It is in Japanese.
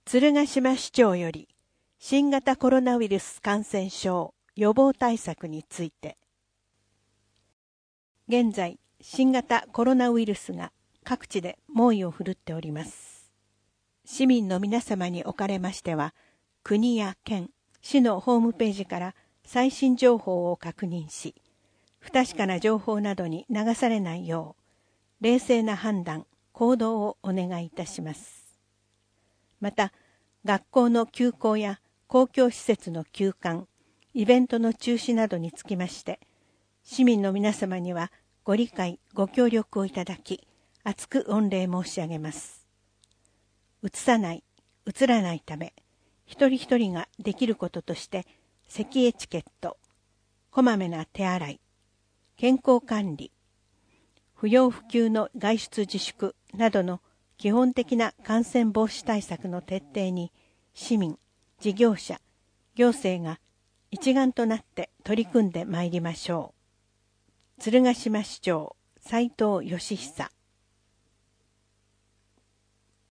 鶴ヶ島市長より新型コロナウイルス感染症予防対策について。現在、新型コロナウイルスが各地で猛威を振るっております。市民の皆様におかれましては、国や県、市のホームページから最新情報を確認し、不確かな情報などに流されないよう、冷静な判断、行動をお願いいたします。また、学校の休校や公共施設の休館、イベントの中止などにつきまして、市民の皆様にはご理解、ご協力をいただき、厚く御礼申し上げます。うつさない、うつらないため、一人一人ができることとして、咳エチケット、こまめな手洗い、健康管理、不要不急の外出自粛などの基本的な感染防止対策の徹底に市民、事業者、行政が一丸となって取り組んでまいりましょう。鶴ヶ島市長斉藤義久。